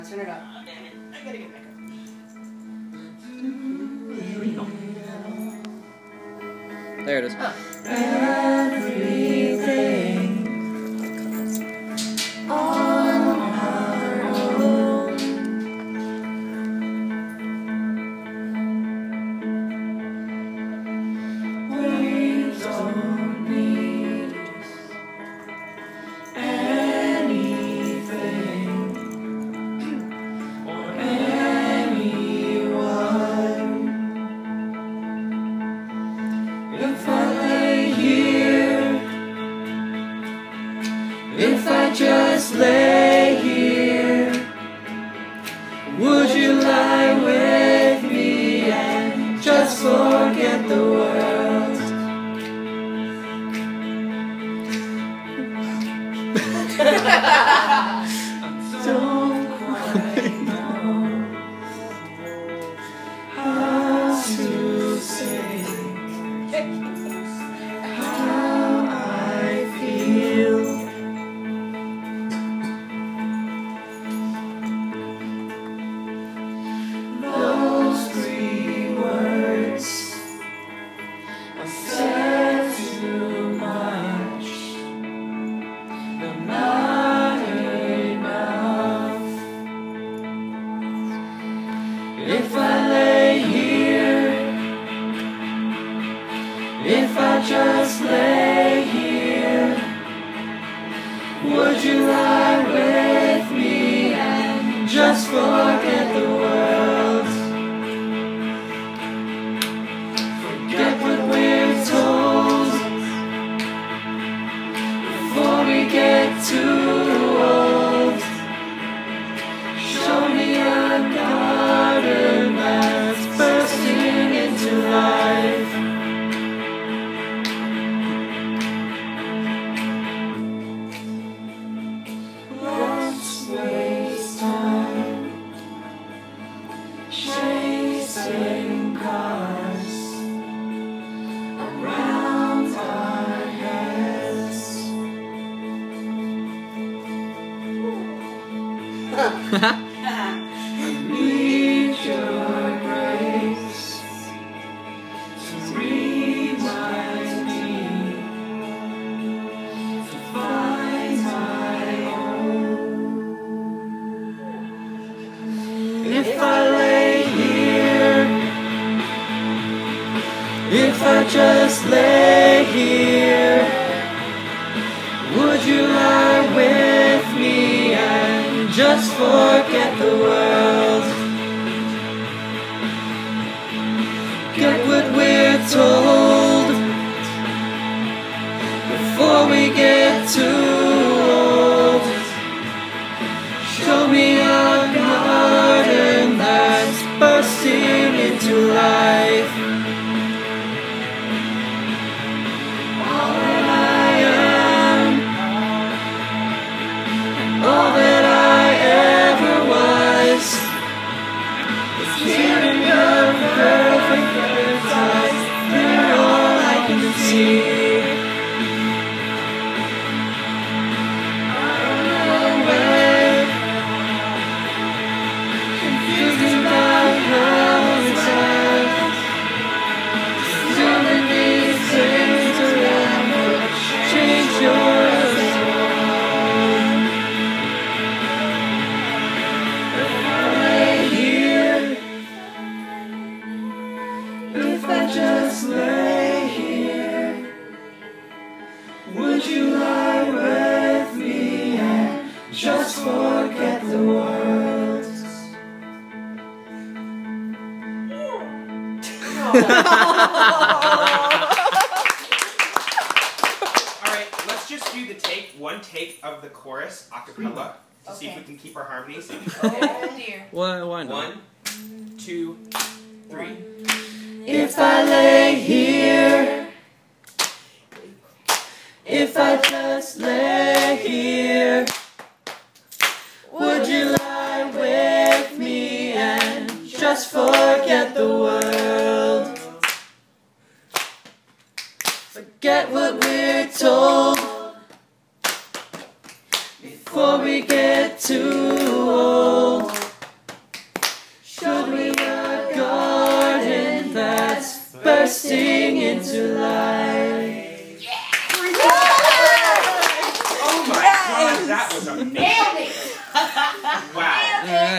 Turn it up. Oh, damn it. I gotta get back up. There it is. Oh. Everything on our own. We don't need anything or anyone. If I lay here, if I just lay here, would you lie with me and just forget the world? Don't quite know how to say how I feel. Those three words I said too much, but not enough. If I lay here, if I just lay here, would you lie with me and just forget the world? Forget what we're told before we get too old. Show me a garden that's bursting into life. Let's waste time chasing cars around our heads. I need your grace to remind me to find my own. If I lay here, if I just lay here, would you lie with me and just forget the world? Get what we're told before we get too old. Show me a garden that's bursting into life. All that I am, all that I ever was, is here in your perfect eyes. You're all I can see. I don't know where, confused about how it's at. Still in these things around, but change yours. If I just lay here, would you lie with me and just forget the world? Alright, let's just do the one take of the chorus a cappella to see if we can keep our harmonies. Oh dear. Why not? 1, 2, 3. If I lay here, if I just lay here, would you lie with me and just forget the world? Forget what we're told before we get too old.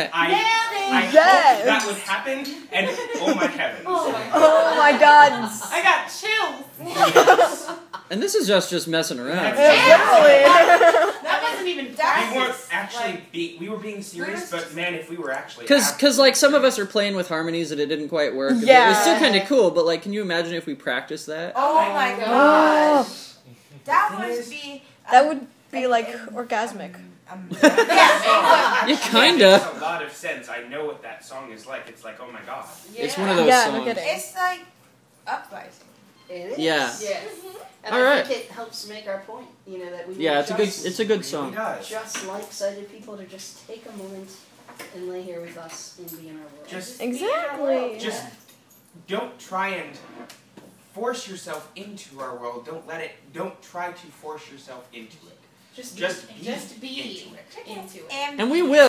right. I Yes. hoped that would happen, and oh my heavens. Oh my god. I got chills. Yes. And this is just messing around. That wasn't even We practice. weren't actually we were being serious, but man, if we were actually Cause like some of us are playing with harmonies that it didn't quite work. Yeah. It was still kind of cool, but like, can you imagine if we practiced that? Oh my Oh. gosh. That would be. That would be like orgasmic. Yeah. Yeah, kinda. Makes a lot of sense. I know what that song is like. It's like, oh my god. It's one of those Yeah, no songs. kidding. It's like uprising. It is. Yeah. Yeah. And All I right. think it helps make our point. You know that we Yeah, it's a good It really song. does. just like sighted people to just take a moment and lay here with us and be in our world. Just Exactly. Just don't try and force yourself into our world. Don't try to force yourself into it. just Just Just be into it. into it. And we will.